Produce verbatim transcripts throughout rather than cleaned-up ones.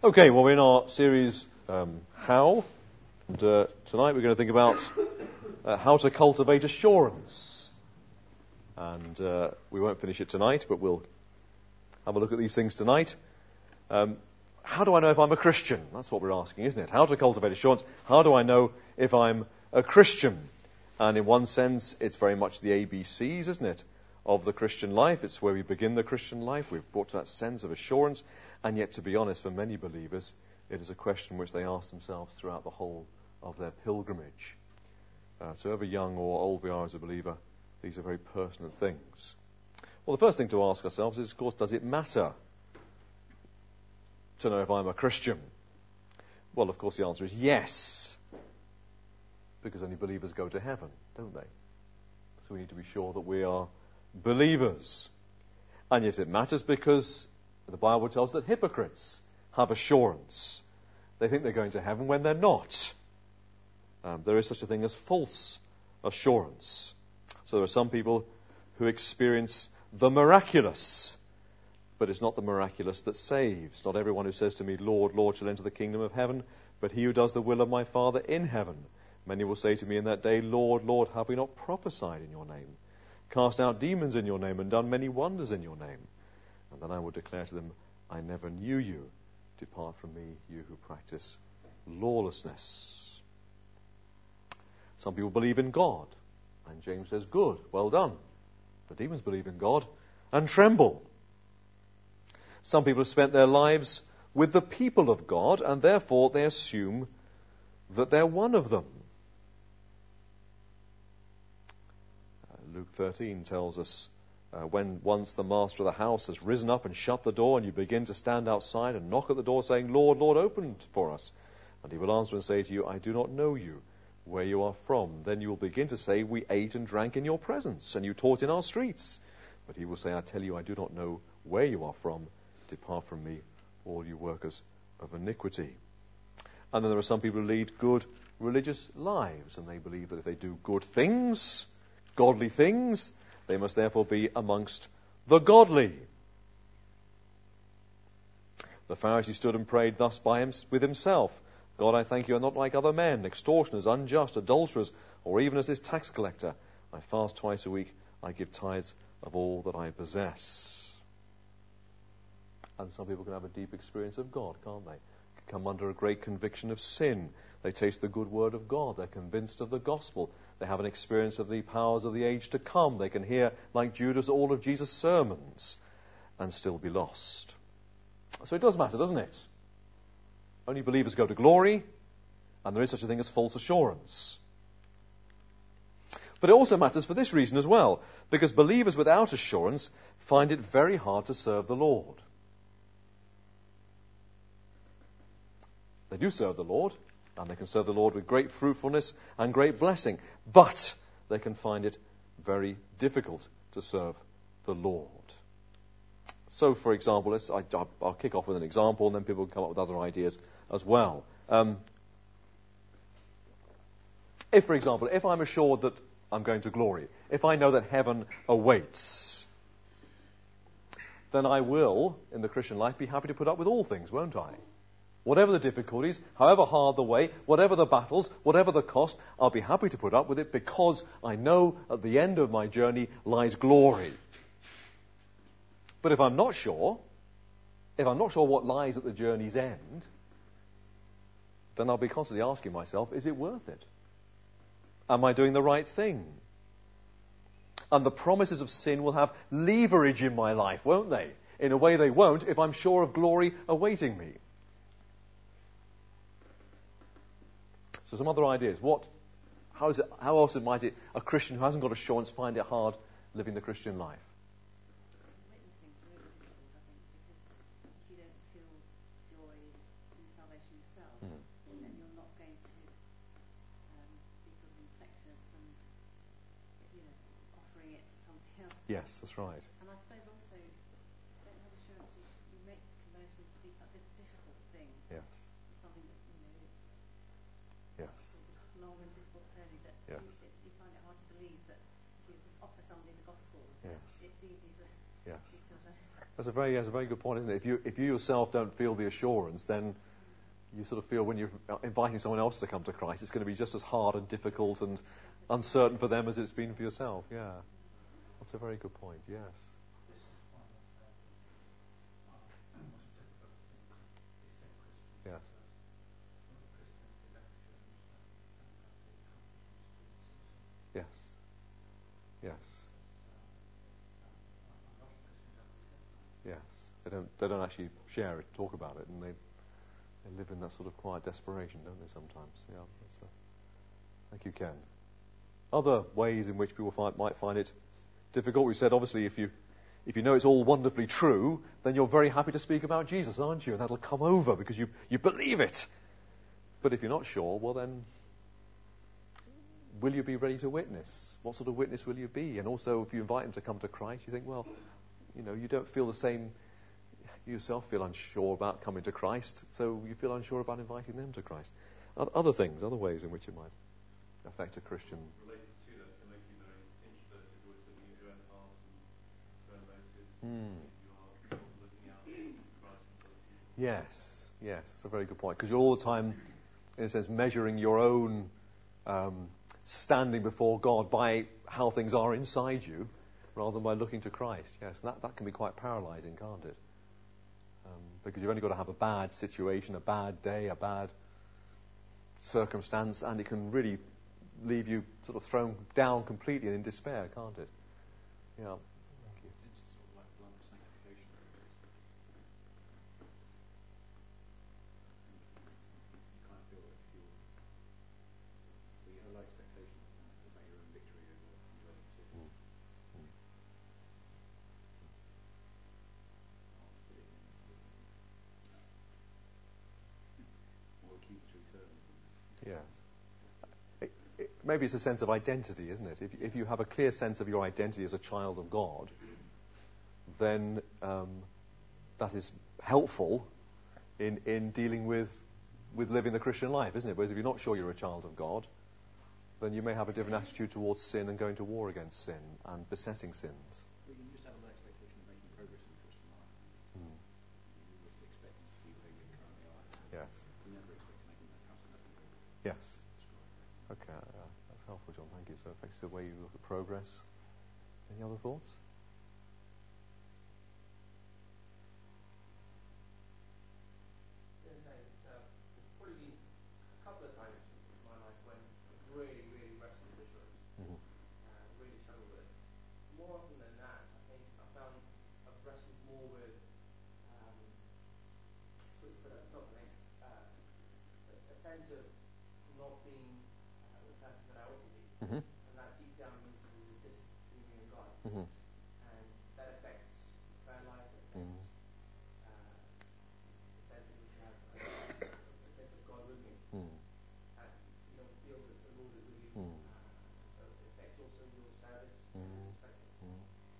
Okay, well, we're in our series, um, How, and uh, tonight we're going to think about uh, how to cultivate assurance. And uh, we won't finish it tonight, but we'll have a look at these things tonight. Um, how do I know if I'm a Christian? That's what we're asking, isn't it? How to cultivate assurance. How do I know if I'm a Christian? And in one sense, it's very much the A B Cs, isn't it, of the Christian life. It's where we begin the Christian life. We're brought to that sense of assurance. And yet, to be honest, for many believers, it is a question which they ask themselves throughout the whole of their pilgrimage. Uh, so however young or old we are as a believer, these are very personal things. Well, the first thing to ask ourselves is, of course, does it matter to know if I'm a Christian? Well, of course, the answer is yes. Because only believers go to heaven, don't they? So we need to be sure that we are believers. And yes, it matters because the Bible tells us that hypocrites have assurance. They think they're going to heaven when they're not. Um, there is such a thing as false assurance. So there are some people who experience the miraculous, but it's not the miraculous that saves. Not everyone who says to me, Lord, Lord, shall enter the kingdom of heaven, but he who does the will of my Father in heaven. Many will say to me in that day, Lord, Lord, have we not prophesied in your name, cast out demons in your name, and done many wonders in your name? And then I will declare to them, I never knew you. Depart from me, you who practice lawlessness. Some people believe in God. And James says, good, well done. The demons believe in God and tremble. Some people have spent their lives with the people of God, and therefore they assume that they're one of them. Uh, Luke thirteen tells us, Uh, when once the master of the house has risen up and shut the door, and you begin to stand outside and knock at the door saying, Lord, Lord, open for us. And he will answer and say to you, I do not know you, where you are from. Then you will begin to say, we ate and drank in your presence, and you taught in our streets. But he will say, I tell you, I do not know where you are from. Depart from me, all you workers of iniquity. And then there are some people who lead good religious lives, and they believe that if they do good things, godly things, they must therefore be amongst the godly. The Pharisee stood and prayed thus by him, with himself, God, I thank you, I'm not like other men, extortioners, unjust, adulterers, or even as this tax collector. I fast twice a week, I give tithes of all that I possess. And some people can have a deep experience of God, can't they? Come under a great conviction of sin. They taste the good word of God. They're convinced of the gospel. They have an experience of the powers of the age to come. They can hear, like Judas, all of Jesus' sermons and still be lost. So it does matter, doesn't it? Only believers go to glory, and there is such a thing as false assurance. But it also matters for this reason as well, because believers without assurance find it very hard to serve the Lord. They do serve the Lord, and they can serve the Lord with great fruitfulness and great blessing, but they can find it very difficult to serve the Lord. So, for example, let's, I, I'll kick off with an example, and then people can come up with other ideas as well. Um, if, for example, if I'm assured that I'm going to glory, if I know that heaven awaits, then I will, in the Christian life, be happy to put up with all things, won't I? Whatever the difficulties, however hard the way, whatever the battles, whatever the cost, I'll be happy to put up with it because I know at the end of my journey lies glory. But if I'm not sure, if I'm not sure what lies at the journey's end, then I'll be constantly asking myself, is it worth it? Am I doing the right thing? And the promises of sin will have leverage in my life, won't they? In a way they won't if I'm sure of glory awaiting me. So some other ideas. What, how, is it, how else might it, a Christian who hasn't got assurance find it hard living the Christian life? Witnessing to really difficult, I think, because if you don't feel joy in salvation yourself, mm. then you're not going to um, be sort of infectious and, you know, offering it to somebody else. Yes, that's right. And I suppose also, don't have assurance you, you make conversion to be such a difficult thing. Yes. Something that, you know, yes. sort of long and difficult journey that yes. you, it's, you find it hard to believe that if you just offer somebody the gospel, yes. it's easy for yes. you sort of That's a very, that's a very good point, isn't it? If you, if you yourself don't feel the assurance, then you sort of feel when you're inviting someone else to come to Christ, it's going to be just as hard and difficult and uncertain for them as it's been for yourself. Yeah. That's a very good point, yes. Yes. Yes. Yes. Yes. They don't. They don't actually share it, talk about it, and they they live in that sort of quiet desperation, don't they? Sometimes. Yeah. That's a, thank you, Ken. Other ways in which people find, might find it difficult. We said, obviously, if you if you know it's all wonderfully true, then you're very happy to speak about Jesus, aren't you? And that'll come over because you you believe it. But if you're not sure, well then, will you be ready to witness? What sort of witness will you be? And also, if you invite them to come to Christ, you think, well, you know, you don't feel the same, you yourself feel unsure about coming to Christ, so you feel unsure about inviting them to Christ. Other things, other ways in which it might affect a Christian. Related to that can make you very introverted, always looking at your own heart and your own motives. Mm. You are not looking out for Christ and other people. Yes, yes, that's a very good point. Because you're all the time, in a sense, measuring your own um, standing before God by how things are inside you, rather than by looking to Christ. Yes, and that, that can be quite paralyzing, can't it? Um, because you've only got to have a bad situation, a bad day, a bad circumstance, and it can really leave you sort of thrown down completely and in despair, can't it? Yeah. Thank you. It's sort of like blunt sanctification. You kind of feel that if you're, well, you have low expectations about your own victory over indwelling sin. Mm. Mm. More accusatory terms. Yes. It, it, maybe it's a sense of identity, isn't it? If, if you have a clear sense of your identity as a child of God, then um, that is helpful in, in dealing with, with living the Christian life, isn't it? Whereas if you're not sure you're a child of God, then you may have a different attitude towards sin and going to war against sin and besetting sins. Well, you just have a low expectation of making progress in the Christian life. Mm. You always expect it to be where you currently are. Yes. You never expect to make it much faster than you Yes. describe. Okay, uh, that's helpful, John. Thank you. So it affects the way you look at progress. Any other thoughts? I was going to say, it's, uh, it's probably been a couple of times in my life when I've really, really wrestled with assurance, Mm-hmm. uh, really struggled with it. More often than that, I think I found I've wrestled more with, um, sort of put it, not the name, uh, a, a sense of not being uh, the person that I ought to be, Mm-hmm. and that deep down means there's a distance between me and God, Mm-hmm. and that affects prayer life, it affects Mm-hmm. uh, the sense in which you have a, a sense of God with me. Mm-hmm. And you don't feel that the Lord is with you. Mm. Uh, so it affects also your service and Mm. perspective. Mm.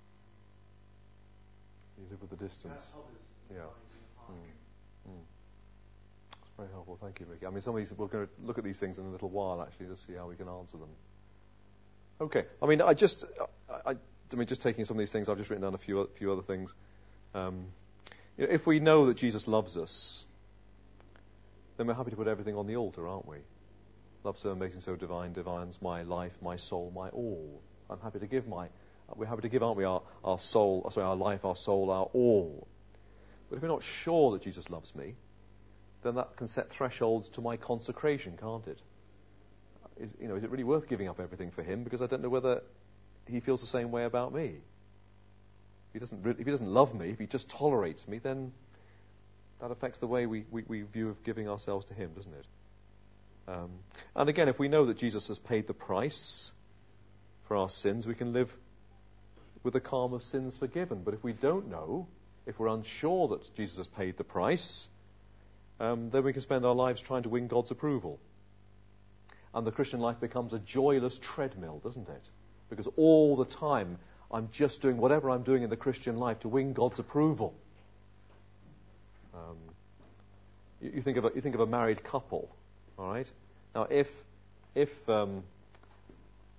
You live with the That distance. hovers in Yeah. your mind and your heart. Mm. Mm. That's very helpful. Thank you, Mickey. I mean, some of these, we're going to look at these things in a little while, actually, to see how we can answer them. Okay. I mean, I just, I, I, I mean, just taking some of these things, I've just written down a few, a few other things. Um, you know, if we know that Jesus loves us, then we're happy to put everything on the altar, aren't we? Love so amazing, so divine, divines my life, my soul, my all. I'm happy to give my, we're happy to give, aren't we, our, our soul, sorry, our life, our soul, our all. But if we're not sure that Jesus loves me, then that can set thresholds to my consecration, can't it? Is, you know, is it really worth giving up everything for him? Because I don't know whether he feels the same way about me. If he doesn't, really, if he doesn't love me, if he just tolerates me, then that affects the way we, we, we view of giving ourselves to him, doesn't it? Um, and again, if we know that Jesus has paid the price for our sins, we can live with the calm of sins forgiven. But if we don't know, if we're unsure that Jesus has paid the price, um, then we can spend our lives trying to win God's approval. And the Christian life becomes a joyless treadmill, doesn't it? Because all the time I'm just doing whatever I'm doing in the Christian life to win God's approval. Um, you, you think of a, you think of a married couple, all right? Now, if if um,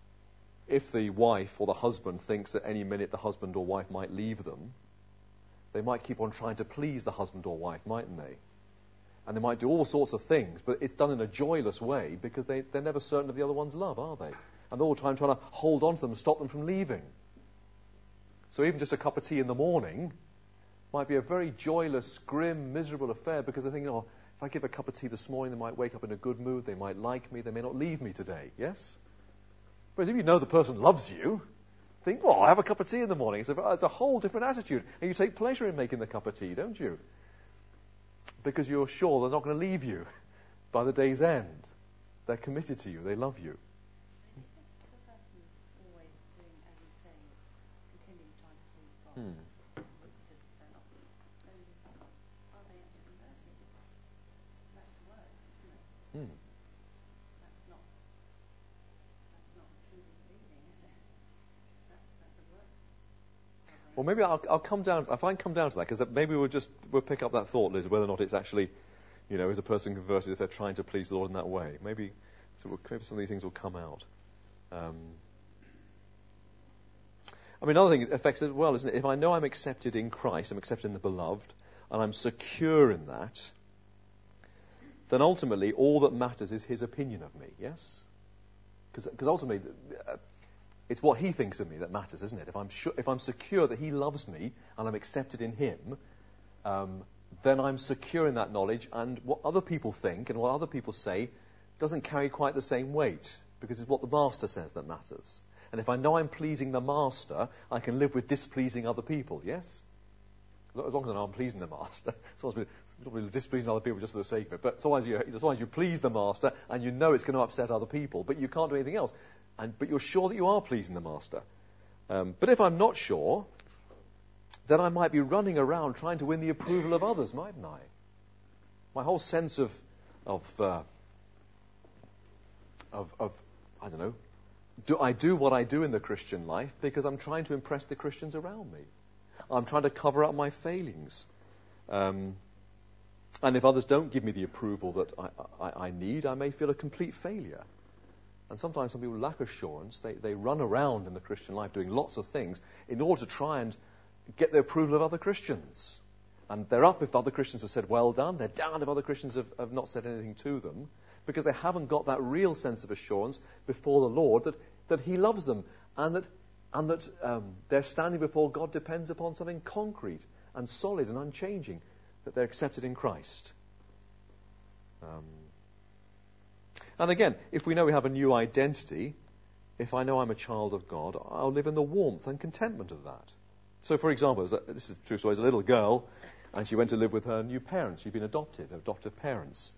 if the wife or the husband thinks that any minute the husband or wife might leave them, They might keep on trying to please the husband or wife, mightn't they? And they might do all sorts of things, but it's done in a joyless way because they, they're never certain of the other one's love, are they? And they're all the time trying to hold on to them and stop them from leaving. So even just a cup of tea in the morning might be a very joyless, grim, miserable affair because they're thinking, oh, if I give a cup of tea this morning, they might wake up in a good mood, they might like me, they may not leave me today, yes? Whereas if you know the person loves you, think, well, I'll have a cup of tea in the morning. It's a, it's a whole different attitude. And you take pleasure in making the cup of tea, don't you? Because you're sure they're not going to leave you by the day's end. They're committed to you. They love you. If the person always doing as you say, continuing trying to please God, Hmm. because they're not, then are they actually converted? That's works, isn't it? Hmm. That's not. That's not truly believing, is it? That, that's a works. Well, maybe I'll, I'll come down, if I can come down to that, because maybe we'll just, we'll pick up that thought, Liz, whether or not it's actually, you know, is a person converted if they're trying to please the Lord in that way. Maybe, so we'll, maybe some of these things will come out. Um, I mean, another thing it affects it as well, isn't it? If I know I'm accepted in Christ, I'm accepted in the beloved, and I'm secure in that, then ultimately all that matters is his opinion of me, yes? Because ultimately, uh, it's what he thinks of me that matters, isn't it? If I'm sure, if I'm secure that he loves me and I'm accepted in him, um, then I'm secure in that knowledge, and what other people think and what other people say doesn't carry quite the same weight, because it's what the master says that matters. And if I know I'm pleasing the master, I can live with displeasing other people, yes? As long as I know I'm pleasing the master. Sometimes we're displeasing other people just for the sake of it. But sometimes you, sometimes you please the master and you know it's going to upset other people, but you can't do anything else. And, but you're sure that you are pleasing the master. Um, but if I'm not sure, then I might be running around trying to win the approval of others, mightn't I? My whole sense of, of, uh, of, of, I don't know, do I do what I do in the Christian life because I'm trying to impress the Christians around me? I'm trying to cover up my failings. Um, and if others don't give me the approval that I, I, I need, I may feel a complete failure. And sometimes some people lack assurance. They, they run around in the Christian life doing lots of things in order to try and get the approval of other Christians. And they're up if other Christians have said, well done. They're down if other Christians have, have not said anything to them, because they haven't got that real sense of assurance before the Lord that, that he loves them and that and that um, their standing before God depends upon something concrete and solid and unchanging, that they're accepted in Christ. Um, and again, if we know we have a new identity, if I know I'm a child of God, I'll live in the warmth and contentment of that. So, for example, this is a true story, as a little girl, and she went to live with her new parents. She'd been adopted, adoptive parents.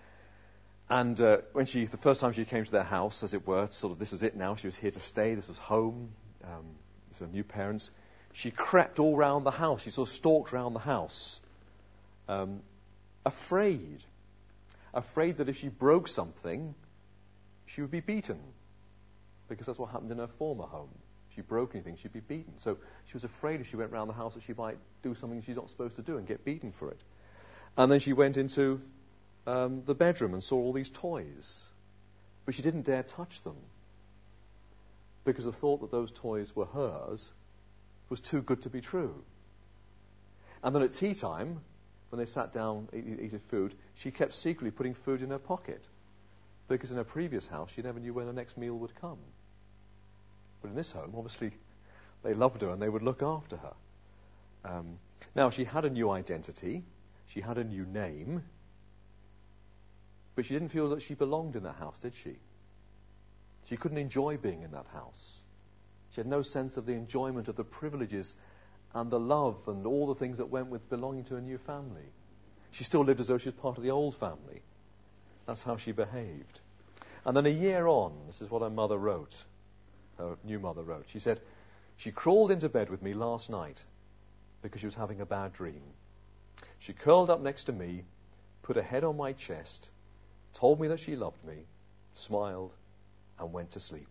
And uh, when she, the first time she came to their house, as it were, sort of this was it now, she was here to stay, this was home, um, these are new parents, she crept all round the house, she sort of stalked round the house, um, afraid, afraid that if she broke something, she would be beaten, because that's what happened in her former home. If she broke anything, she'd be beaten. So she was afraid if she went round the house that she might do something she's not supposed to do and get beaten for it. And then she went into Um, the bedroom and saw all these toys. But she didn't dare touch them because the thought that those toys were hers was too good to be true. And then at tea time, when they sat down eating eat food, she kept secretly putting food in her pocket because in her previous house she never knew when the next meal would come. But in this home, obviously, they loved her and they would look after her. Um, now, she had a new identity. She had a new name. But she didn't feel that she belonged in that house, did she? She couldn't enjoy being in that house. She had no sense of the enjoyment of the privileges and the love and all the things that went with belonging to a new family. She still lived as though she was part of the old family. That's how she behaved. And then a year on, this is what her mother wrote, her new mother wrote. She said, she crawled into bed with me last night because she was having a bad dream. She curled up next to me, put her head on my chest, told me that she loved me, smiled, and went to sleep.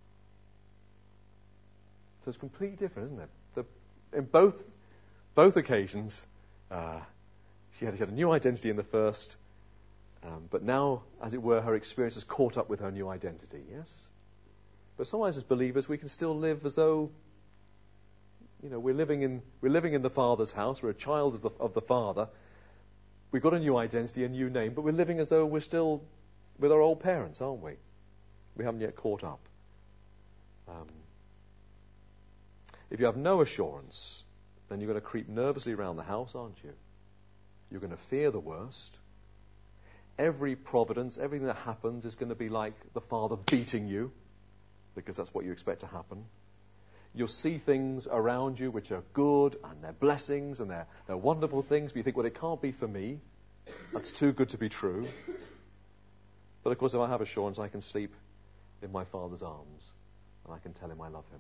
So it's completely different, isn't it? The, in both both occasions, uh, she, had, she had a new identity in the first, um, but now, as it were, her experience has caught up with her new identity, yes? But sometimes as believers, we can still live as though You know, we're living in we're living in the Father's house. We're a child of the, of the Father. We've got a new identity, a new name, but we're living as though we're still with our old parents, aren't we? We haven't yet caught up. Um, if you have no assurance, then you're going to creep nervously around the house, aren't you? You're going to fear the worst. Every providence, everything that happens is going to be like the Father beating you, because that's what you expect to happen. You'll see things around you which are good, and they're blessings, and they're, they're wonderful things, but you think, well, it can't be for me. That's too good to be true. But of course, if I have assurance, I can sleep in my Father's arms, and I can tell him I love him.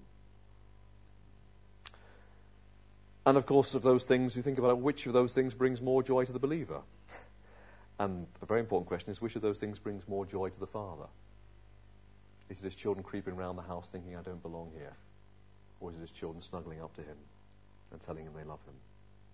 And of course, of those things, you think about which of those things brings more joy to the believer. And a very important question is, which of those things brings more joy to the Father? Is it his children creeping around the house thinking, I don't belong here? Or is it his children snuggling up to him and telling him they love him?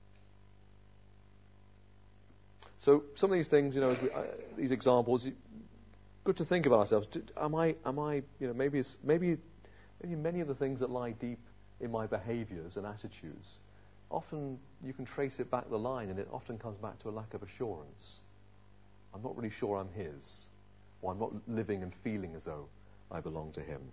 So some of these things, you know, as we, uh, these examples, you, good to think about ourselves. Do, am I, am I, you know, maybe, it's, maybe, maybe many of the things that lie deep in my behaviours and attitudes, often you can trace it back the line, and it often comes back to a lack of assurance. I'm not really sure I'm his, or I'm not living and feeling as though I belong to him.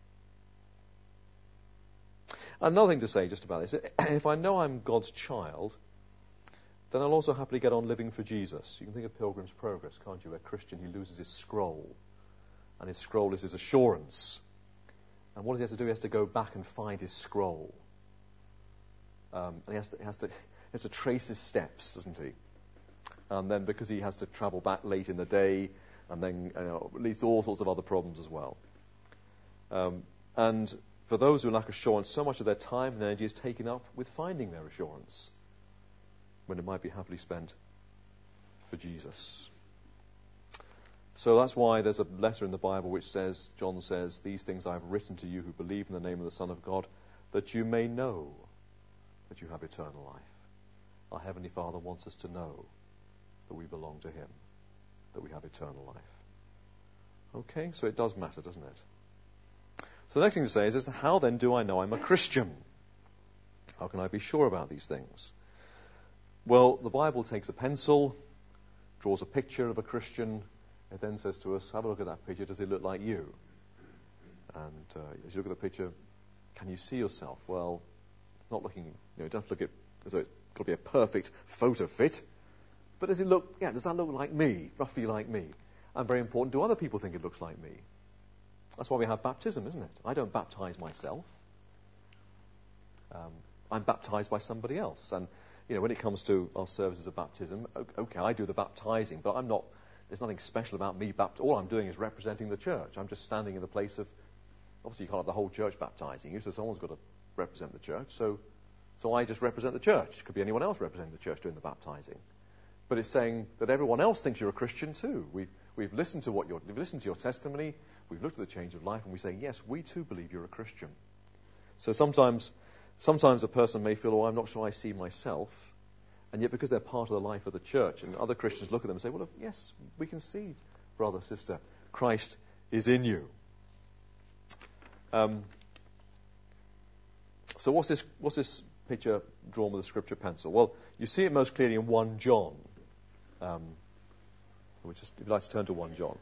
Another thing to say just about this, if I know I'm God's child, then I'll also happily get on living for Jesus. You can think of Pilgrim's Progress, can't you? Where Christian, he loses his scroll, and his scroll is his assurance. And what does he have to do? He has to go back and find his scroll. Um, and he has, to, he, has to, he has to trace his steps, doesn't he? And then because he has to travel back late in the day, and then you know, it leads to all sorts of other problems as well. Um, and for those who lack assurance, so much of their time and energy is taken up with finding their assurance, when it might be happily spent for Jesus. So that's why there's a letter in the Bible which says, John says, these things I have written to you who believe in the name of the Son of God, that you may know that you have eternal life. Our Heavenly Father wants us to know that we belong to him, that we have eternal life. Okay, so it does matter, doesn't it? So the next thing to say is, is how then do I know I'm a Christian? How can I be sure about these things? Well, the Bible takes a pencil, draws a picture of a Christian, it then says to us, have a look at that picture, does it look like you? And uh, as you look at the picture, can you see yourself? Well, not looking, you know, you don't have to look at as though it's got to be a perfect photo fit, but does it look, yeah, does that look like me, roughly like me? And very important, do other people think it looks like me? That's why we have baptism, isn't it? I don't baptize myself. Um, I'm baptized by somebody else. And, you know, when it comes to our services of baptism, okay, I do the baptizing, but I'm not, there's nothing special about me. Bapt- All I'm doing is representing the church. I'm just standing in the place of, obviously you can't have the whole church baptizing you, so someone's got to represent the church. So, so I just represent the church. Could be anyone else representing the church doing the baptizing. But it's saying that everyone else thinks you're a Christian too. We've, we've listened to what you're, we've listened to your testimony, we've looked at the change of life, and we say, yes, we too believe you're a Christian. So sometimes, sometimes a person may feel, oh, I'm not sure I see myself, and yet because they're part of the life of the church, and other Christians look at them and say, well, yes, we can see, brother, sister, Christ is in you. Um, so what's this, what's this picture drawn with a scripture pencil? Well, you see it most clearly in First John. Um, which is, if you'd like to turn to First John.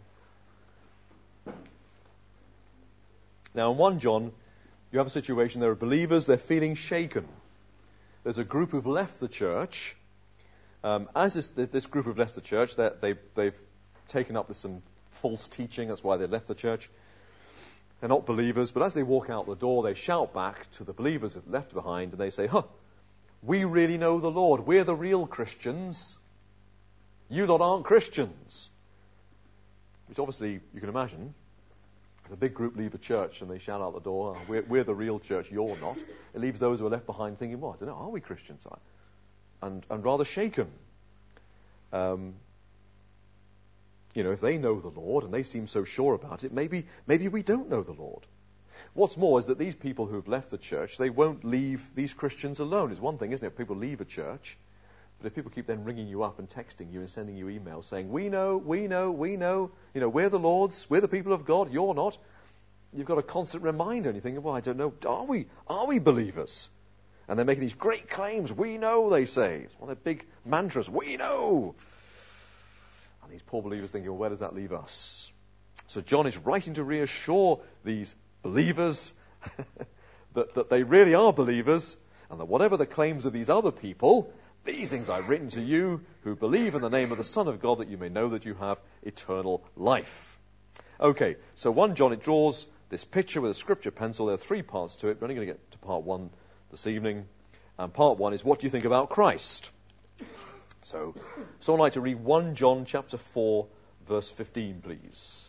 Now, in First John, you have a situation, there are believers, they're feeling shaken. There's a group who've left the church. Um, as this, this group have left the church, they, they've taken up with some false teaching, that's why they left the church. They're not believers, but as they walk out the door, they shout back to the believers that left behind, and they say, huh, we really know the Lord. We're the real Christians. You lot aren't Christians. Which obviously, you can imagine, if a big group leave a church and they shout out the door, we're, we're the real church, you're not, it leaves those who are left behind thinking, well, I don't know, are we Christians? And, and rather shaken. Um, you know, if they know the Lord and they seem so sure about it, maybe, maybe we don't know the Lord. What's more is that these people who've left the church, they won't leave these Christians alone. It's one thing, isn't it, if people leave a church, but if people keep then ringing you up and texting you and sending you emails saying, we know, we know, we know, you know, we're the Lord's, we're the people of God, you're not, you've got a constant reminder and you think, well, I don't know, are we, are we believers? And they're making these great claims. We know, they say. It's one of their big mantras. We know. And these poor believers thinking, well, where does that leave us? So John is writing to reassure these believers that, that they really are believers, and that whatever the claims of these other people, these things I've written to you who believe in the name of the Son of God, that you may know that you have eternal life. Okay, so First John, it draws this picture with a scripture pencil. There are three parts to it. We're only going to get to part one this evening. And part one is, what do you think about Christ? So, someone like to read First John chapter four, verse fifteen, please.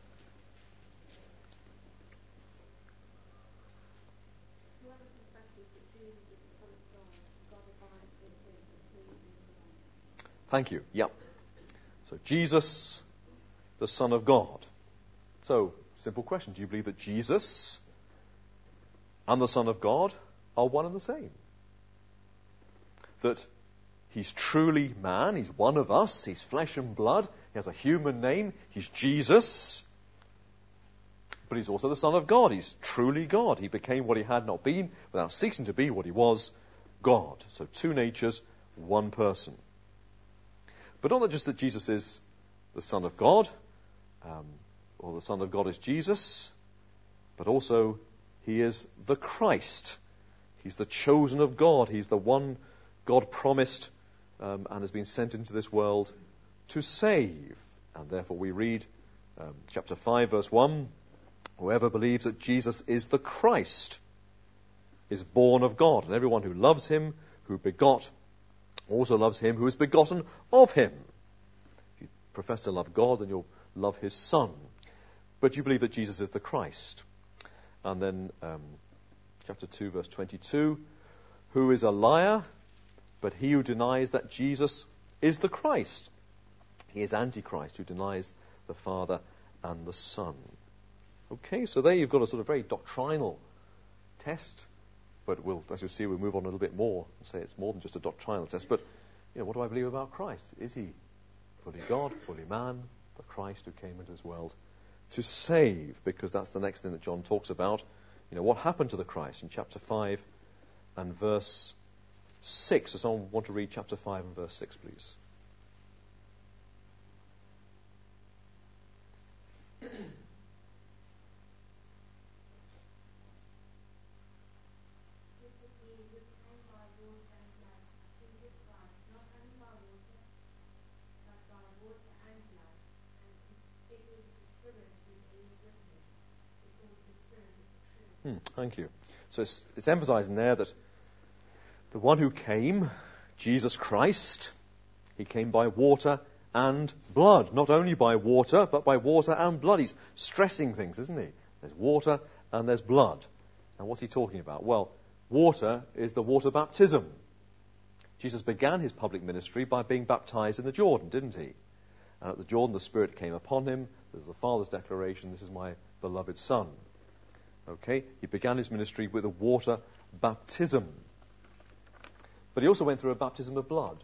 Thank you. Yep. So Jesus, the Son of God. So, simple question. Do you believe that Jesus and the Son of God are one and the same? That he's truly man, he's one of us, he's flesh and blood, he has a human name, he's Jesus, but he's also the Son of God, he's truly God. He became what he had not been without ceasing to be what he was, God. So two natures, one person. But not just that Jesus is the Son of God, um, or the Son of God is Jesus, but also he is the Christ. He's the chosen of God. He's the one God promised um, and has been sent into this world to save. And therefore we read um, chapter five, verse one, whoever believes that Jesus is the Christ is born of God, and everyone who loves him, who begot, also loves him who is begotten of him. If you profess to love God, then you'll love his Son. But you believe that Jesus is the Christ. And then um, chapter two, verse twenty-two, who is a liar, but he who denies that Jesus is the Christ. He is Antichrist, who denies the Father and the Son. Okay, so there you've got a sort of very doctrinal test. But we'll, as you'll see, we'll move on a little bit more and say it's more than just a doctrinal test. But, you know, what do I believe about Christ? Is he fully God, fully man, the Christ who came into this world to save? Because that's the next thing that John talks about. You know, what happened to the Christ in chapter five and verse six. Does someone want to read chapter five and verse six, please? Hmm, thank you. So it's, it's emphasizing there that the one who came, Jesus Christ, he came by water and blood. Not only by water, but by water and blood. He's stressing things, isn't he? There's water and there's blood. And what's he talking about? Well, water is the water baptism. Jesus began his public ministry by being baptized in the Jordan, didn't he? And at the Jordan, the Spirit came upon him. There's the Father's declaration, this is my beloved Son. Okay, he began his ministry with a water baptism. But he also went through a baptism of blood,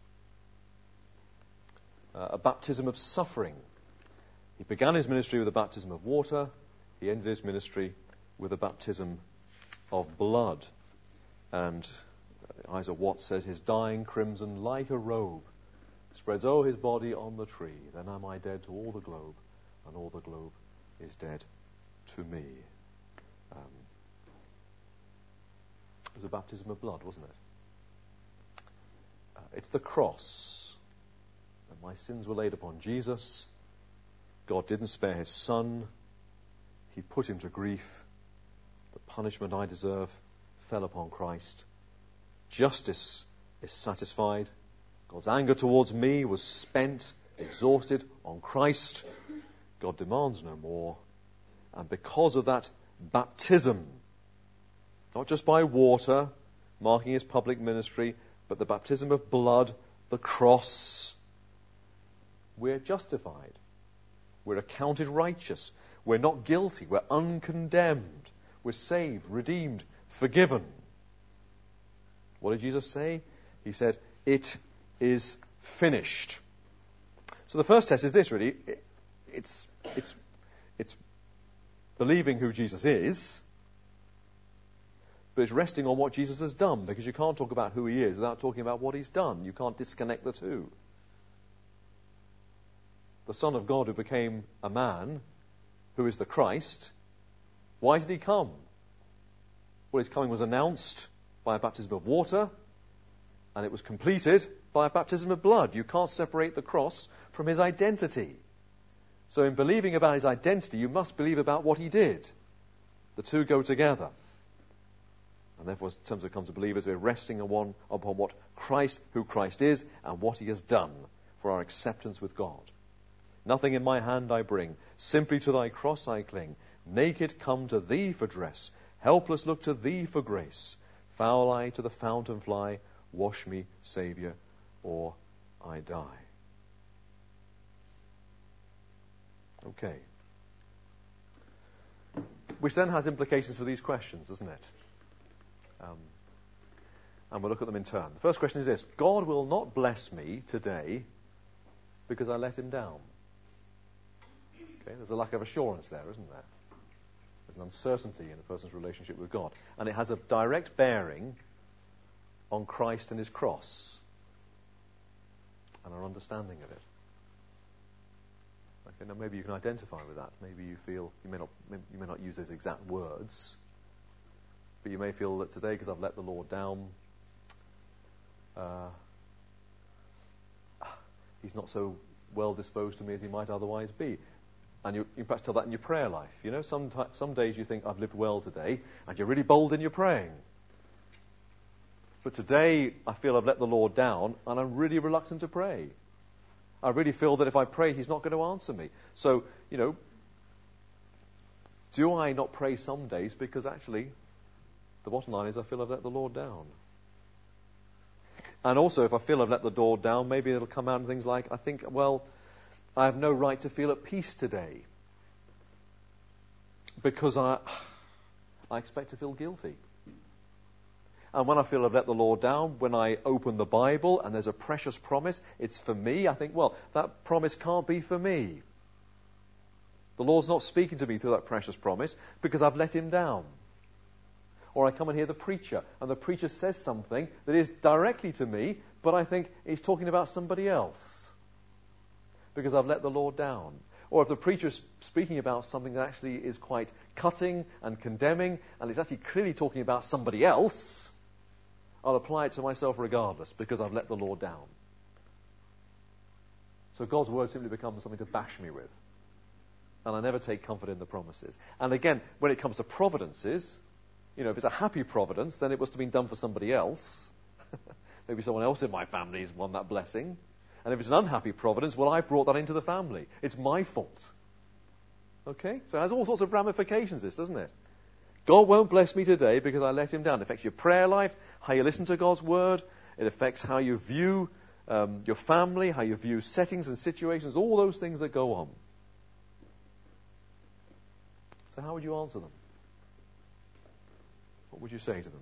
uh, a baptism of suffering. He began his ministry with a baptism of water. He ended his ministry with a baptism of blood. And Isaac Watts says, his dying crimson like a robe spreads o'er his body on the tree. Then am I dead to all the globe, and all the globe is dead to me. Um, it was a baptism of blood, wasn't it? Uh, it's the cross. And my sins were laid upon Jesus. God didn't spare his Son. He put him to grief. The punishment I deserve fell upon Christ. Justice is satisfied. God's anger towards me was spent, exhausted on Christ. God demands no more. And because of that baptism, not just by water, marking his public ministry, but the baptism of blood, the cross, we're justified. We're accounted righteous. We're not guilty. We're uncondemned. We're saved, redeemed, forgiven. What did Jesus say? He said, it is finished. So the first test is this, really. It's, it's, it's believing who Jesus is, but it's resting on what Jesus has done, because you can't talk about who he is without talking about what he's done. You can't disconnect the two. The Son of God who became a man, who is the Christ, why did he come? Well, his coming was announced by a baptism of water, and it was completed by a baptism of blood. You can't separate the cross from his identity. So in believing about his identity, you must believe about what he did. The two go together. And therefore, in terms of come to believers, we're resting on one, upon what Christ, who Christ is, and what he has done for our acceptance with God. Nothing in my hand I bring, simply to thy cross I cling. Naked come to thee for dress, helpless look to thee for grace. Foul I to the fountain fly, wash me, Saviour, or I die. Okay. Which then has implications for these questions, doesn't it? Um, and we'll look at them in turn. The first question is this: God will not bless me today because I let him down. Okay, there's a lack of assurance there, isn't there? There's an uncertainty in a person's relationship with God. And it has a direct bearing on Christ and his cross and our understanding of it. Okay, now maybe you can identify with that. Maybe you feel, you may not, you may not use those exact words, but you may feel that today, because I've let the Lord down, uh, he's not so well disposed to me as he might otherwise be. And you, you perhaps tell that in your prayer life. You know, some, t- some days you think, I've lived well today, and you're really bold in your praying. But today, I feel I've let the Lord down, and I'm really reluctant to pray. I really feel that if I pray, he's not going to answer me. So, you know, do I not pray some days because actually the bottom line is I feel I've let the Lord down? And also, if I feel I've let the Lord down, maybe it'll come out in things like, I think, well, I have no right to feel at peace today because I, I expect to feel guilty. And when I feel I've let the Lord down, when I open the Bible and there's a precious promise, it's for me, I think, well, that promise can't be for me. The Lord's not speaking to me through that precious promise because I've let him down. Or I come and hear the preacher, and the preacher says something that is directly to me, but I think he's talking about somebody else because I've let the Lord down. Or if the preacher's speaking about something that actually is quite cutting and condemning, and it's actually clearly talking about somebody else, I'll apply it to myself regardless because I've let the Lord down. So God's word simply becomes something to bash me with. And I never take comfort in the promises. And again, when it comes to providences, you know, if it's a happy providence, then it must have been done for somebody else. Maybe someone else in my family has won that blessing. And if it's an unhappy providence, well, I brought that into the family. It's my fault. Okay? So it has all sorts of ramifications, this, doesn't it? God won't bless me today because I let him down. It affects your prayer life, how you listen to God's word. It affects how you view um, your family, how you view settings and situations, all those things that go on. So how would you answer them? What would you say to them?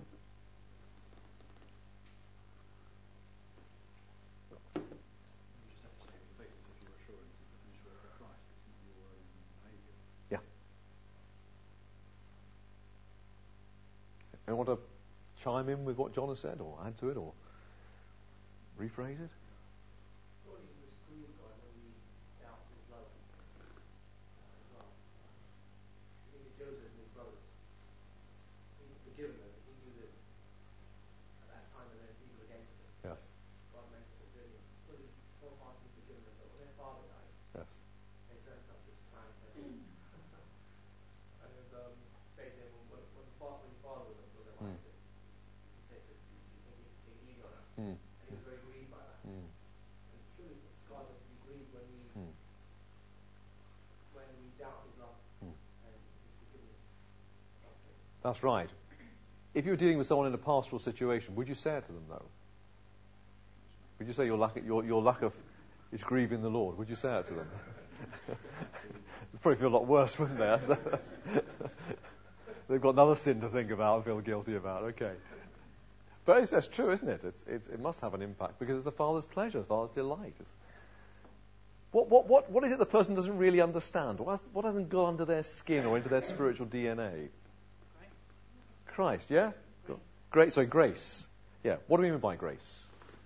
You just have to say on the basis of your assurance it's the finished work of Christ. It's not your own behaviour. Yeah. Anyone want to chime in with what John has said, or add to it, or rephrase it? Surely he was grieved, God, when we doubt his love uh, as well. Um, I think of Joseph and his brothers. He was forgiven them, but he knew that at that time there were people against him. Yes. God meant to really fully, wholeheartedly forgiven them. But when their father died, Yes. they dressed up this clown head. and um, say to him, when, when, fa- when your father was, was alive, Mm. he said, "Did you think you could take it easy on us?" Mm. And he was very grieved by that. Mm. And truly, God must be grieved when we Mm. when we doubt his love Mm. and his forgiveness of us. That's right. If you were dealing with someone in a pastoral situation, would you say it to them, though? Would you say your lack of, your, your lack of is grieving the Lord? Would you say it to them? It'd probably feel a lot worse, wouldn't they? They've got another sin to think about and feel guilty about. Okay. But it's, that's true, isn't it? It's, it's, it must have an impact because it's the Father's pleasure, the Father's delight. It's, what, what, what, what is it the person doesn't really understand? What, has, what hasn't got under their skin or into their spiritual D N A? Christ. Christ, yeah? Go Great, sorry, grace. Yeah, what do we mean by grace?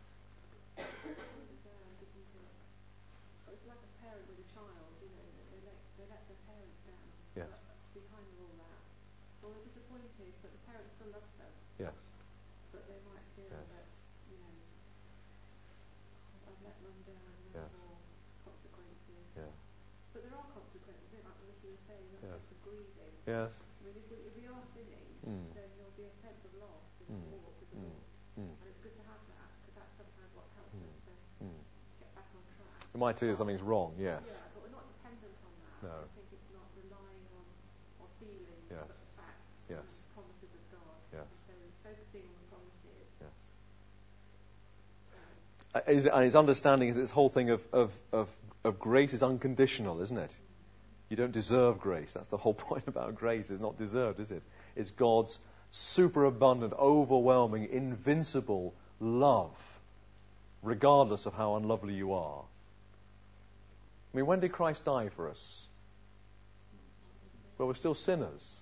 It's like a parent with a child, you know, that they let, they let the parents down. Yes. But behind all that, well, they're disappointed, but the parent still loves them. Yes. But they might feel Yes. that, you know, I've let mum down, Yes. therefore consequences. Yeah. But there are consequences, isn't it? Like Ricky was saying, that Yes. sense of grieving. Yes. I mean, if we, if we are sinning, Mm. then there'll be a sense of loss in Mm. the walk with the Mm. Lord. Mm. And it's good to have that, because that's sometimes what helps Mm. us to Mm. get back on track. It might tell you something's wrong, yes. Yeah, but we're not dependent on that. No. I think it's not relying on, on feelings, Yes. but facts Yes. and promises of God. Yes. And so focusing on the promises. Yes. Um, Uh, His, and his understanding is this whole thing of, of, of, of grace is unconditional, isn't it? You don't deserve grace. That's the whole point about grace. It's not deserved, is it? It's God's superabundant, overwhelming, invincible love, regardless of how unlovely you are. I mean, when did Christ die for us? Well, we're still sinners.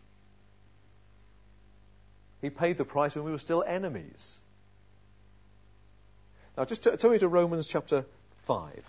He paid the price when we were still enemies. Now, just t- turn me to Romans chapter five.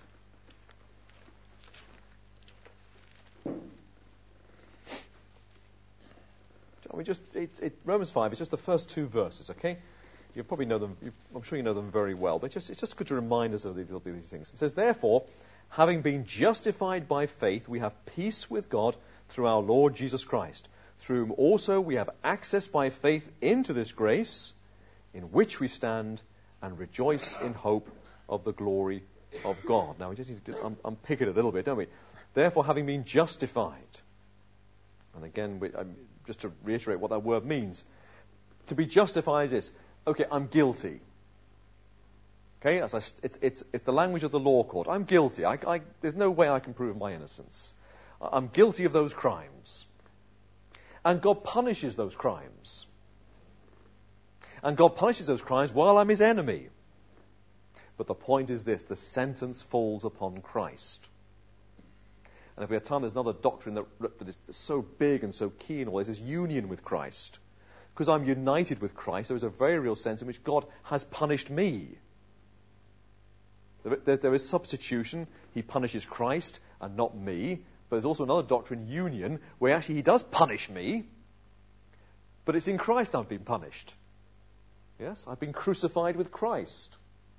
I mean, just it, it, Romans five is just the first two verses, okay? You probably know them. You, I'm sure you know them very well, but just, it's just good to remind us of these, of these things. It says, "Therefore, having been justified by faith, we have peace with God through our Lord Jesus Christ, through whom also we have access by faith into this grace, in which we stand and rejoice in hope of the glory of God." Now, we just need to un- unpick it a little bit, don't we? Therefore, having been justified. And again, we, um, just to reiterate what that word means. To be justified is this. Okay, I'm guilty. Okay, as I, it's, it's, it's the language of the law court. I'm guilty. I, I, there's no way I can prove my innocence. I'm guilty of those crimes. And God punishes those crimes. And God punishes those crimes while I'm his enemy. But the point is this, the sentence falls upon Christ. And if we have time, there's another doctrine that, that is so big and so key in all this, is union with Christ. Because I'm united with Christ, there is a very real sense in which God has punished me. There, there, there is substitution. He punishes Christ and not me. But there's also another doctrine, union, where actually he does punish me, but it's in Christ I've been punished. Yes, I've been crucified with Christ.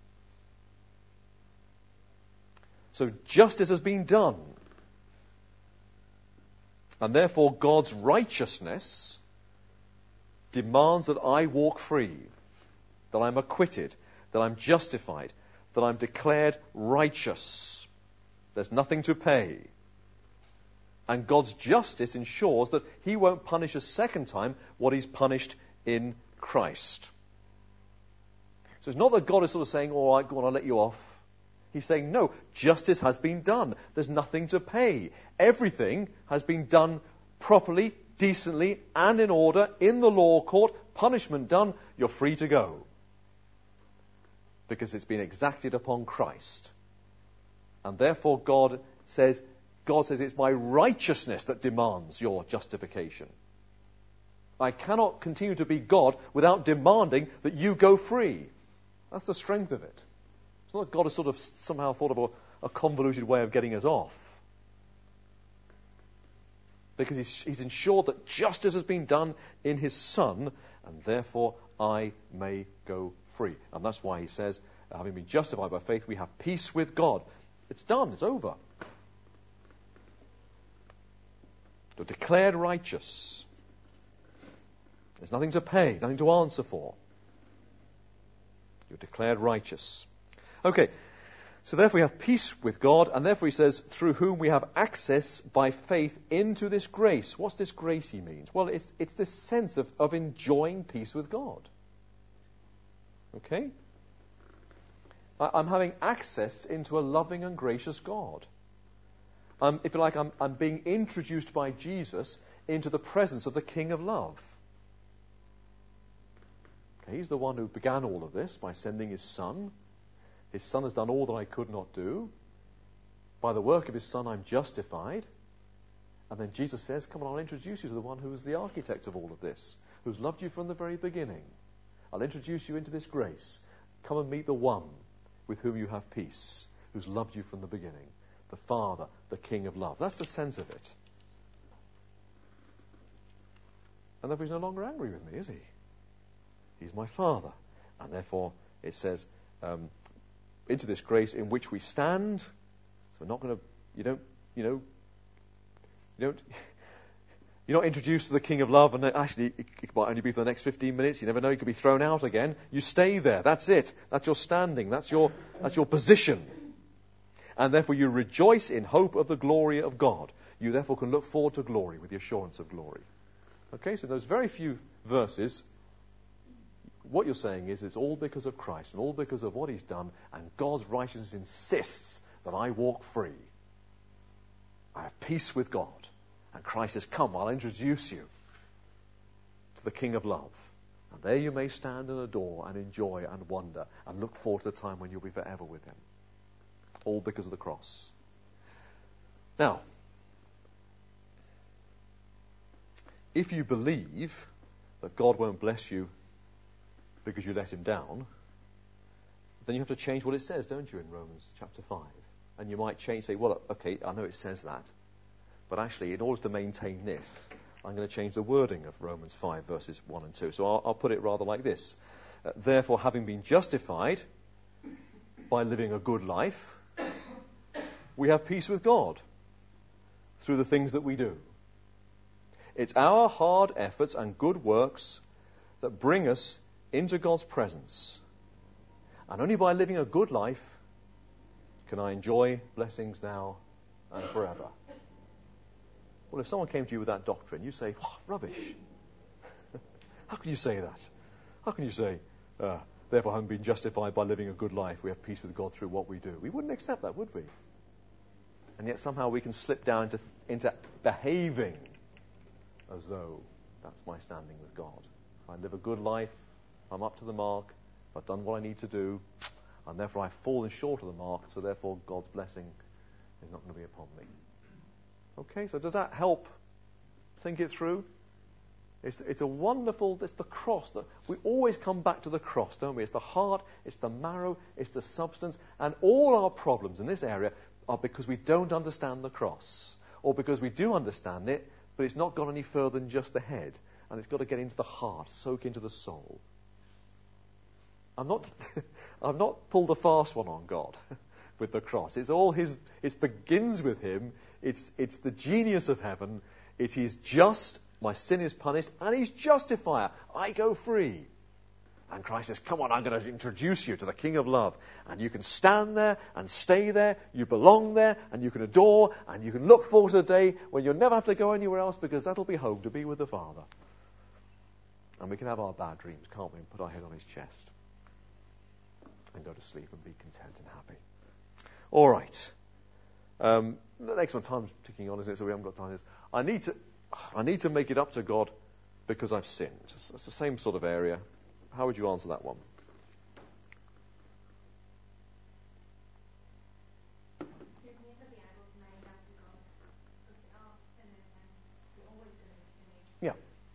So justice has been done. And therefore God's righteousness demands that I walk free, that I'm acquitted, that I'm justified, that I'm declared righteous. There's nothing to pay. And God's justice ensures that he won't punish a second time what he's punished in Christ. So it's not that God is sort of saying, all right, go on, I'll let you off. He's saying, no, justice has been done. There's nothing to pay. Everything has been done properly, decently, and in order, in the law court, punishment done, you're free to go. Because it's been exacted upon Christ. And therefore God says, God says it's my righteousness that demands your justification. I cannot continue to be God without demanding that you go free. That's the strength of it. It's not that God has sort of somehow thought of a, a convoluted way of getting us off. Because he's, he's ensured that justice has been done in his Son, and therefore I may go free. And that's why he says, having been justified by faith, we have peace with God. It's done. It's over. You're declared righteous. There's nothing to pay, nothing to answer for. You're declared righteous. Okay, so therefore we have peace with God, and therefore he says, through whom we have access by faith into this grace. What's this grace he means? Well, it's, it's this sense of, of enjoying peace with God. Okay? I, I'm having access into a loving and gracious God. Um, if you like, I'm, I'm being introduced by Jesus into the presence of the King of Love. Okay, he's the one who began all of this by sending his Son. His Son has done all that I could not do. By the work of his Son, I'm justified. And then Jesus says, come on, I'll introduce you to the one who is the architect of all of this, who's loved you from the very beginning. I'll introduce you into this grace. Come and meet the one with whom you have peace, who's loved you from the beginning. The Father, the King of love. That's the sense of it. And therefore he's no longer angry with me, is he? He's my Father. And therefore it says, um, into this grace in which we stand. So we're not going to, you don't, you know, you don't, you're not introduced to the King of love and then actually it, it might only be for the next fifteen minutes. You never know, you could be thrown out again. You stay there. That's it. That's your standing. That's your, that's your position. And therefore you rejoice in hope of the glory of God. You therefore can look forward to glory with the assurance of glory. Okay, so those very few verses, what you're saying is it's all because of Christ and all because of what he's done, and God's righteousness insists that I walk free. I have peace with God. And Christ has come. I'll introduce you to the King of love. And there you may stand and adore and enjoy and wonder and look forward to the time when you'll be forever with him. All because of the cross. Now, if you believe that God won't bless you because you let him down, then you have to change what it says, don't you, in Romans chapter five? And you might change, say, well, okay, I know it says that, but actually, in order to maintain this, I'm going to change the wording of Romans five, verses one and two. So I'll, I'll put it rather like this. Uh, Therefore, having been justified by living a good life, we have peace with God through the things that we do. It's our hard efforts and good works that bring us into God's presence. And only by living a good life can I enjoy blessings now and forever. Well, if someone came to you with that doctrine, you say, oh, rubbish. How can you say that? How can you say, uh, therefore, having been justified by living a good life, we have peace with God through what we do? We wouldn't accept that, would we? And yet somehow we can slip down into, into behaving as though that's my standing with God. If I live a good life, I'm up to the mark, I've done what I need to do, and therefore I've fallen short of the mark, so therefore God's blessing is not going to be upon me. Okay, so does that help think it through? It's, it's a wonderful, it's the cross. That we always come back to the cross, don't we? It's the heart, it's the marrow, it's the substance, and all our problems in this area are because we don't understand the cross, or because we do understand it, but it's not gone any further than just the head, and it's got to get into the heart, soak into the soul. I'm not, I've not pulled a fast one on God with the cross. It's all his. It begins with him. It's it's the genius of heaven. It is just. My sin is punished, and he's justifier. I go free. And Christ says, come on, I'm going to introduce you to the King of love. And you can stand there and stay there. You belong there, and you can adore, and you can look forward to the day when you'll never have to go anywhere else, because that'll be home, to be with the Father. And we can have our bad dreams, can't we, and put our head on his chest and go to sleep and be content and happy. All right. Um, the next one, time's ticking on, isn't it? So we haven't got time. I need to, I need to make it up to God because I've sinned. It's, it's the same sort of area. How would you answer that one? You'd never be able to make it up to God because we are sinners and we're always going to be sinning. Yeah.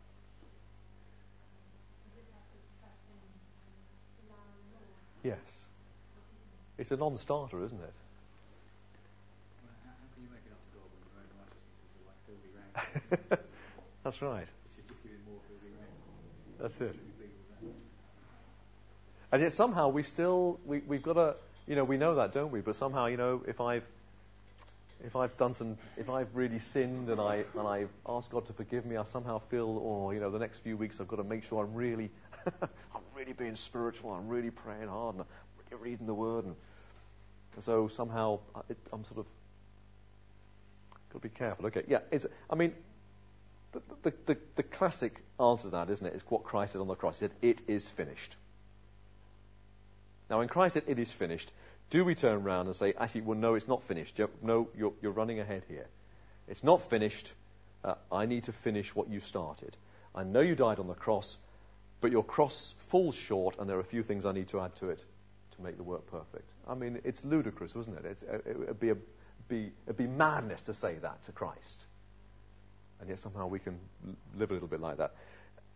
We just have to trust in and rely on the Lord. Yes. It's a non-starter, isn't it? Well, how, how can you make it up to God when your own righteousness is like filthy rags? That's right. Just, just give him more filthy rags. That's it. How big was that? And yet somehow we still, we, we've got to, you know, we know that, don't we? But somehow, you know, if I've, if I've done some, if I've really sinned and I, and I've asked God to forgive me, I somehow feel, oh, you know, the next few weeks I've got to make sure I'm really, I'm really being spiritual, I'm really praying hard, and I'm really reading the Word, and so somehow it, I'm sort of, got to be careful. Okay, yeah, it's, I mean, the, the, the, the classic answer to that, isn't it, is what Christ did on the cross. He said, it is finished. Now, when Christ said, it is finished, do we turn around and say, actually, well, no, it's not finished. No, you're, you're running ahead here. It's not finished. Uh, I need to finish what you started. I know you died on the cross, but your cross falls short, and there are a few things I need to add to it to make the work perfect. I mean, it's ludicrous, wasn't it? It's, it would be, a, be, it'd be madness to say that to Christ. And yet somehow we can live a little bit like that.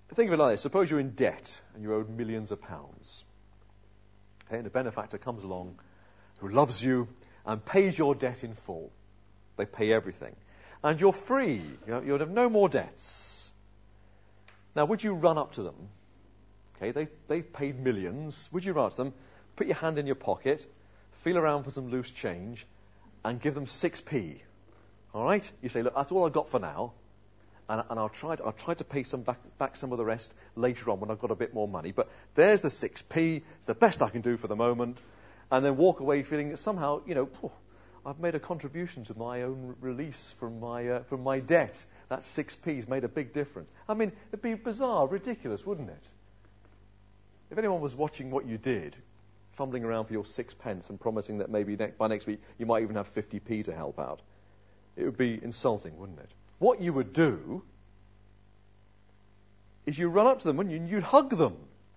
think of it like this. Suppose you're in debt and you're owed millions of pounds. Okay, and a benefactor comes along who loves you and pays your debt in full. They pay everything. And you're free. You know, you'll have no more debts. Now, would you run up to them? Okay, they, they've paid millions. Would you run up to them, put your hand in your pocket, feel around for some loose change, and give them six p? All right? You say, look, that's all I've got for now. And, and I'll try to, I'll try to pay some back, back some of the rest later on when I've got a bit more money. But there's the six p. It's the best I can do for the moment. And then walk away feeling that somehow, you know, oh, I've made a contribution to my own release from my uh, from my debt. That six p's made a big difference. I mean, it'd be bizarre, ridiculous, wouldn't it? If anyone was watching what you did, fumbling around for your sixpence and promising that maybe ne- by next week you might even have fifty p to help out, it would be insulting, wouldn't it? What you would do is you run up to them, wouldn't you, and you'd hug them.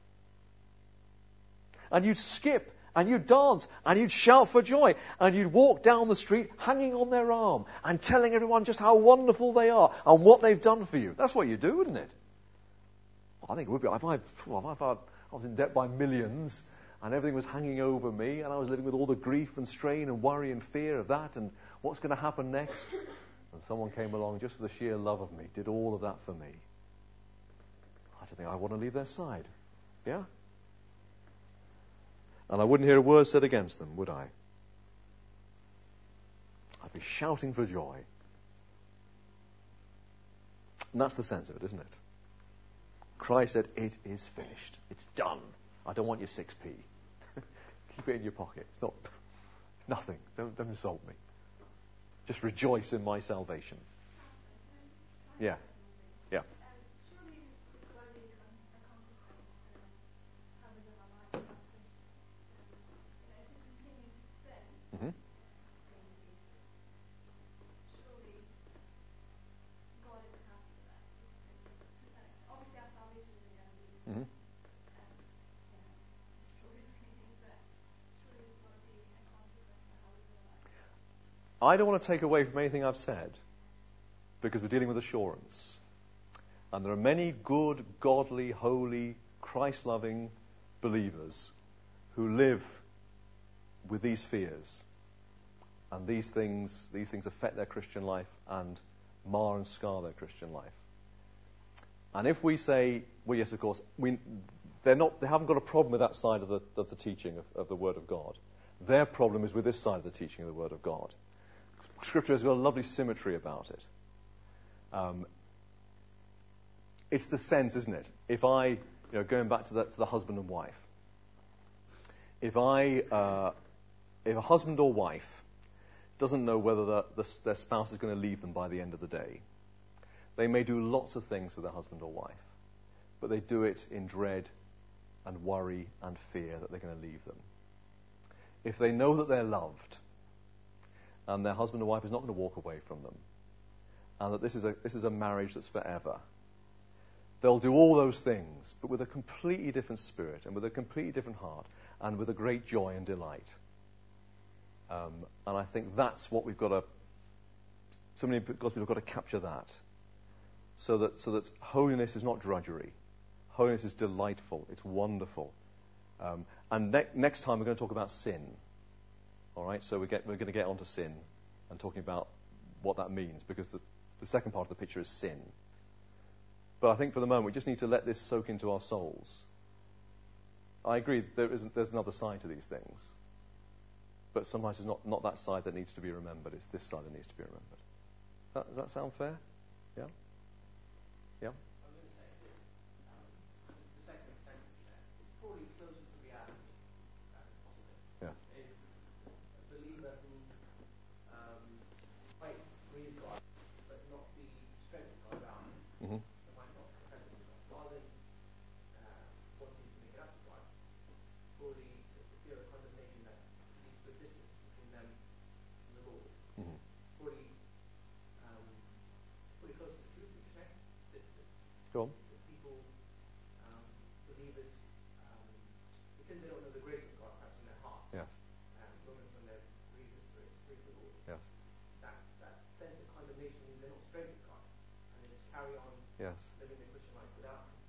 And you'd skip, and you'd dance, and you'd shout for joy, and you'd walk down the street hanging on their arm and telling everyone just how wonderful they are and what they've done for you. That's what you do, wouldn't it? I think it would be. If I, if I, I was in debt by millions and everything was hanging over me and I was living with all the grief and strain and worry and fear of that and what's going to happen next, and someone came along just for the sheer love of me, did all of that for me, I don't think I want to leave their side. Yeah? And I wouldn't hear a word said against them, would I? I'd be shouting for joy. And that's the sense of it, isn't it? Christ said, it is finished. It's done. I don't want your six p. Keep it in your pocket. It's not, it's nothing. Don't, don't insult me. Just rejoice in my salvation. Yeah. Yeah. Mm-hmm. Mm-hmm. I don't want to take away from anything I've said because we're dealing with assurance. And there are many good, godly, holy, Christ-loving believers who live with these fears. And these things, these things affect their Christian life and mar and scar their Christian life. And if we say, well, yes, of course, we, they're not, they haven't got a problem with that side of the, of the teaching of, of the Word of God. Their problem is with this side of the teaching of the Word of God. Scripture has got a lovely symmetry about it. Um, it's the sense, isn't it? If I, you know, going back to the, to the husband and wife, if I, uh, if a husband or wife doesn't know whether the, the, their spouse is going to leave them by the end of the day, they may do lots of things with their husband or wife, but they do it in dread and worry and fear that they're going to leave them. If they know that they're loved, and their husband or wife is not going to walk away from them, and that this is a this is a marriage that's forever, they'll do all those things, but with a completely different spirit and with a completely different heart and with a great joy and delight. Um, and I think that's what we've got to. So many God's people have got to capture that, so that so that holiness is not drudgery, holiness is delightful, it's wonderful. Um, and ne- next time we're going to talk about sin. All right, so we get, we're going to get onto sin and talking about what that means, because the, the second part of the picture is sin. But I think for the moment we just need to let this soak into our souls. I agree, there isn't, there's another side to these things. But sometimes it's not, not that side that needs to be remembered, it's this side that needs to be remembered. That, does that sound fair? Yeah? Yeah? I'm going to say that um, the second sentence there is probably closer to reality as possible. Yeah. Is a believer who um, might grieve God, but not be straight with God about it. Mm-hmm. They might not confess it to God. Rather than uh, wanting to make it up to God, probably it's the fear of condemnation that leads to a distance between them and the Lord. Mm-hmm. Probably, um, probably close to the truth, would you say? That, that, Go on. that people, um, believers, um, because they don't know the grace of God, perhaps in their hearts, Yes. um, moments when they're grieved in spirit, grieved the Lord, Yes. that, that sense of condemnation means they're not straight with God, and they just carry on Yes. living their Christian life without confessing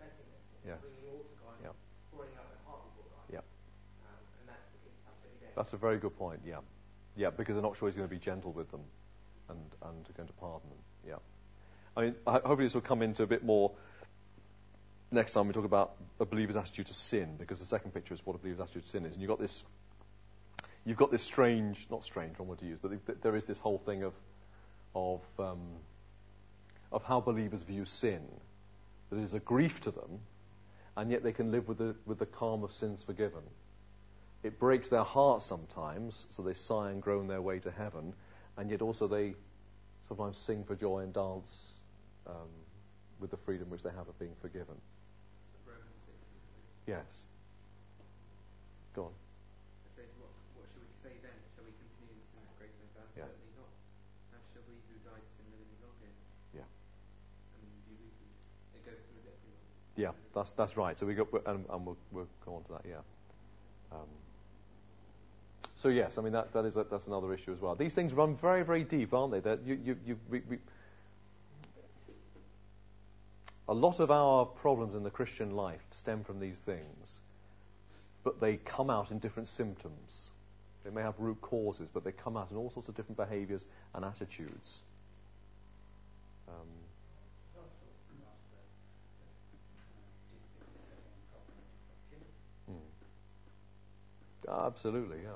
confessing their sins, Yes. bringing it all to God, Yeah. pouring out their heart before God. Yeah. Um, and that's it's absolutely there. That's a very good point, yeah. Yeah, because they're not sure he's going to be gentle with them and, and going to pardon them, yeah. I mean, hopefully this will come into a bit more next time we talk about a believer's attitude to sin, because the second picture is what a believer's attitude to sin is. And you've got this, you've got this strange, not strange, wrong word to use, but there is this whole thing of, of, um, of how believers view sin, that is a grief to them, and yet they can live with the, with the calm of sins forgiven. It breaks their heart sometimes, so they sigh and groan their way to heaven, and yet also they sometimes sing for joy and dance um, with the freedom which they have of being forgiven. Romans six, isn't it? Yes. Go on. It says, what, what shall we say then? Shall we continue in sin that grace may abound? Yeah. Certainly not. How shall we who died to sin live any longer? Yeah. And you, it goes through a bit. Yeah, that's that's right. So we got, and, and we'll, we'll go on to that. Yeah. Um, so yes, I mean that that is a, that's another issue as well. These things run very very deep, aren't they? That you you you. We, we, a lot of our problems in the Christian life stem from these things, but they come out in different symptoms. They may have root causes, but they come out in all sorts of different behaviours and attitudes. Um, Absolutely, yeah.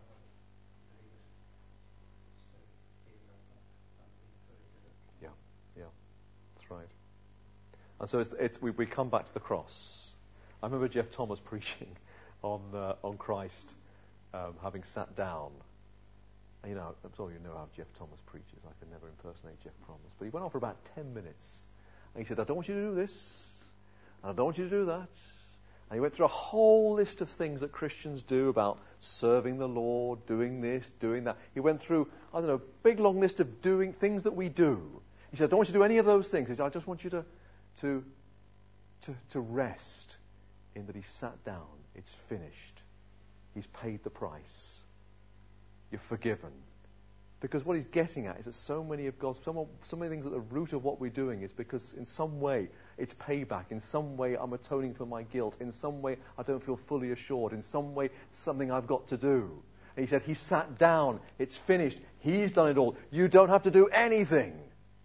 Yeah, yeah, that's right. And so it's, it's we, we come back to the cross. I remember Jeff Thomas preaching on uh, on Christ, um, having sat down. And, you know, I'm sorry you know how Jeff Thomas preaches. I can never impersonate Jeff Thomas, but he went on for about ten minutes, and he said, "I don't want you to do this, and I don't want you to do that." And he went through a whole list of things that Christians do about serving the Lord, doing this, doing that. He went through, I don't know, a big long list of doing things that we do. He said, I don't want you to do any of those things. He said, I just want you to, to, to, to rest in that he sat down. It's finished. He's paid the price. You're forgiven. Because what he's getting at is that so many of God's, so, so many things at the root of what we're doing is because in some way it's payback. In some way I'm atoning for my guilt. In some way I don't feel fully assured. In some way it's something I've got to do. And he said, he sat down. It's finished. He's done it all. You don't have to do anything.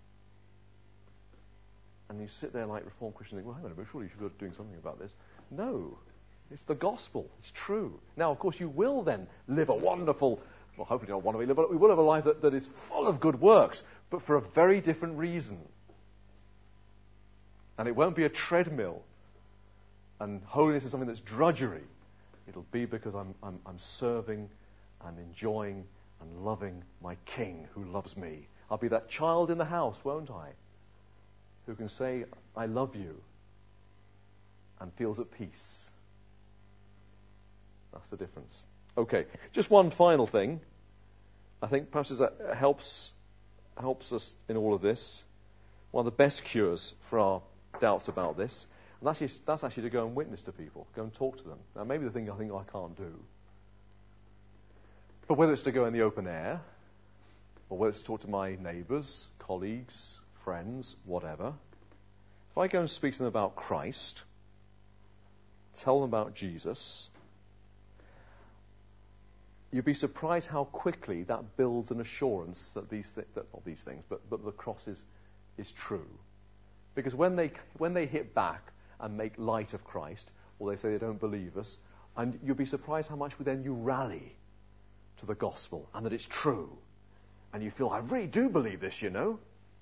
And you sit there like Reformed Christians and think, well, hang on a minute, surely you should be doing something about this. No. It's the gospel. It's true. Now, of course, you will then live a wonderful, well, hopefully not want to live, but we will have a life that, that is full of good works, but for a very different reason. And it won't be a treadmill, and holiness is something that's drudgery. It'll be because I'm, I'm, I'm serving and enjoying and loving my King who loves me. I'll be that child in the house, won't I? Who can say, I love you, and feels at peace. That's the difference. Okay, just one final thing. I think perhaps that helps helps us in all of this. One of the best cures for our doubts about this, and that's actually, that's actually to go and witness to people, go and talk to them. Now, maybe the thing I think I can't do, but whether it's to go in the open air, or whether it's to talk to my neighbours, colleagues, friends, whatever, if I go and speak to them about Christ, tell them about Jesus, you'd be surprised how quickly that builds an assurance that these th- that not these things, but, but the cross is is true. Because when they when they hit back and make light of Christ, or they say they don't believe us, and you'd be surprised how much then you rally to the gospel and that it's true, and you feel, I really do believe this, you know.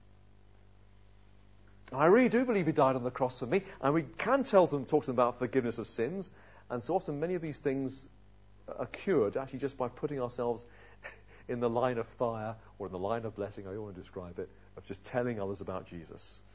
I really do believe he died on the cross for me, and we can tell them, talk to them about forgiveness of sins, and so often many of these things are cured actually just by putting ourselves in the line of fire or in the line of blessing, I don't want to describe it, of just telling others about Jesus.